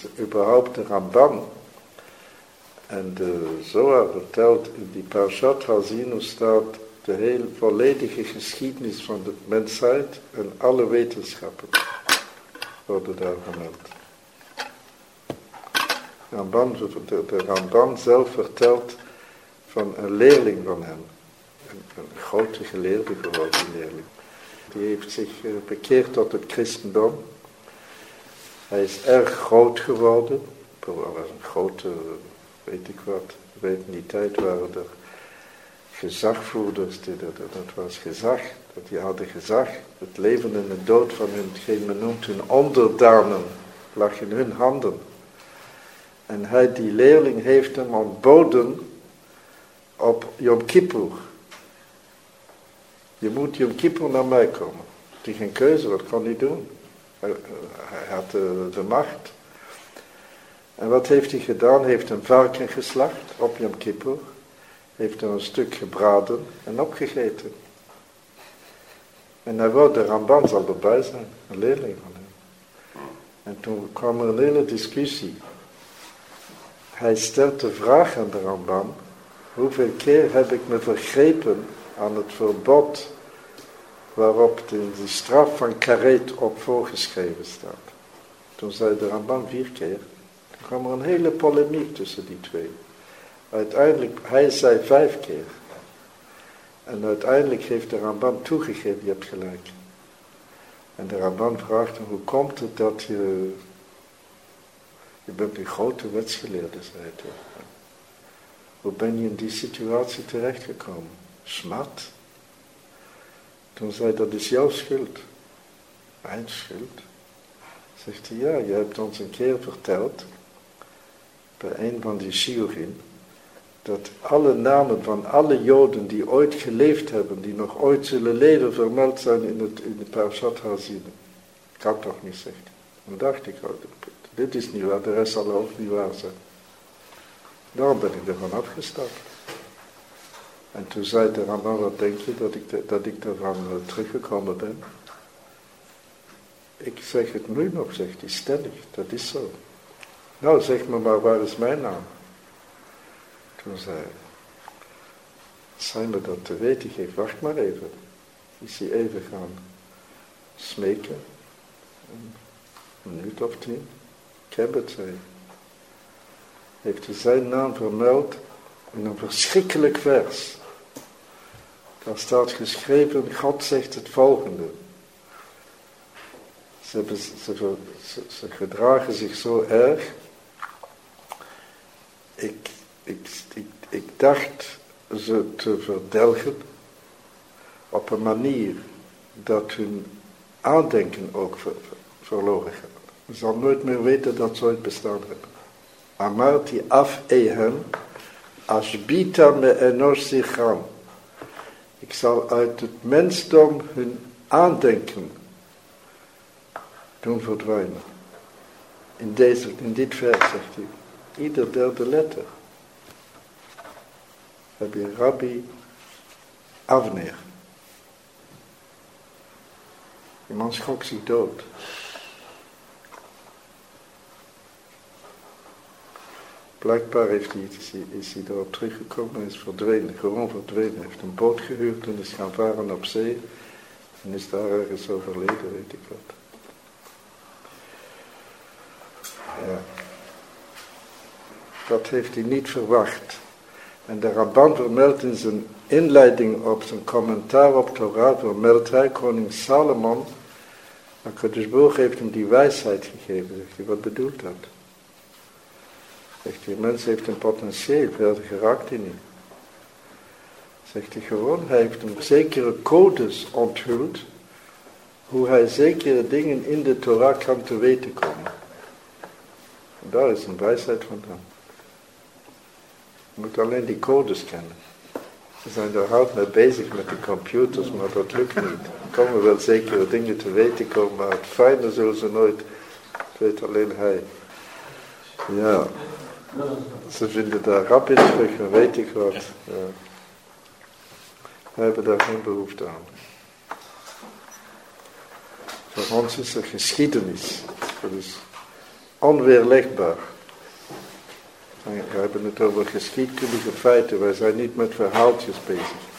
Überhaupt de Ramban en de Zohar vertelt in die Parashat Haazinu staat de heel volledige geschiedenis van de mensheid en alle wetenschappen worden daar vermeld. De Ramban zelf vertelt van een leerling van hem, een grote geleerde geworden leerling. Die heeft zich bekeerd tot het christendom. Hij is erg groot geworden. Hij was een grote, weet ik wat. In die tijd waren er gezagvoerders. Dat was gezag. Die hadden gezag. Het leven en de dood van hun, hetgeen men noemt hun onderdanen, lag in hun handen. En die leerling heeft hem ontboden op Yom Kippur. Je moet Yom Kippur naar mij komen. Die geen keuze, wat kon hij doen? Hij had de macht. En wat heeft hij gedaan? Hij heeft een varken geslacht op Yom Kippur. Heeft er een stuk gebraden en opgegeten. En hij wou, de Ramban zal erbij zijn, een leerling van hem. En toen kwam er een hele discussie. Hij stelt de vraag aan de Ramban: hoeveel keer heb ik me vergrepen aan het verbod waarop de straf van karet op voorgeschreven staat. Toen zei de Ramban 4 keer. Toen kwam er een hele polemiek tussen die twee. Uiteindelijk, hij zei 5 keer. En uiteindelijk heeft de Ramban toegegeven, je hebt gelijk. En de Ramban vraagt hem, hoe komt het dat je bent een grote wetsgeleerde, zei hij. Hoe ben je in die situatie terechtgekomen? Smat. Toen zei hij, dat is jouw schuld. Mijn schuld? Zegt hij, ja, je hebt ons een keer verteld, bij een van die shiurim, dat alle namen van alle Joden die ooit geleefd hebben, die nog ooit zullen leven, vermeld zijn in de Parashat Haazinu. Kan toch niet, zegt hij. Dan dacht ik, dit is niet waar, de rest zal ook niet waar zijn. Daarom ben ik ervan afgestapt. En toen zei de Ramban, wat denk je dat ik daarvan teruggekomen ben? Ik zeg het nu nog, zegt hij, stellig, dat is zo. Nou, zeg me maar, waar is mijn naam? Toen zei hij, zijn me dat te weten geeft, wacht maar even. Is hij even gaan smeken, een minuut of 10. Ik heb het, zei hij. Heeft hij zijn naam vermeld in een verschrikkelijk vers. Daar staat geschreven, God zegt het volgende. Ze gedragen zich zo erg. Ik dacht ze te verdelgen op een manier dat hun aandenken ook verloren gaat. Je zal nooit meer weten dat ze ooit bestaan hebben. Amarti af ehem, ashbita me enosh zichram. Ik zal uit het mensdom hun aandenken doen verdwijnen. In dit vers zegt hij, ieder derde letter. Heb je Rabbi Avner. Die man schrok zich dood. Blijkbaar is hij erop teruggekomen en is verdwenen, gewoon verdwenen. Hij heeft een boot gehuurd en is gaan varen op zee. En is daar ergens overleden, weet ik wat. Ja. Dat heeft hij niet verwacht. En de Ramban vermeldt in zijn inleiding op zijn commentaar op Torah, vermeldt hij, koning Salomon, HaKadosh Baruch heeft hem die wijsheid gegeven. Zegt hij, wat bedoelt dat? Zegt hij, mens heeft een potentieel, verder geraakt hij niet. Zegt hij gewoon, hij heeft hem zekere codes onthuld, hoe hij zekere dingen in de Torah kan te weten komen. En daar is een wijsheid vandaan. Je moet alleen die codes kennen. We zijn er hard mee bezig met de computers, maar dat lukt niet. Er komen wel zekere dingen te weten komen, maar het fijne zullen ze nooit. Dat weet alleen hij. Ja. Ze vinden daar rap in terug en weet ik wat. Ja. We hebben daar geen behoefte aan. Voor ons is er geschiedenis. Dus onweerlegbaar. We hebben het over geschiedkundige feiten, wij zijn niet met verhaaltjes bezig.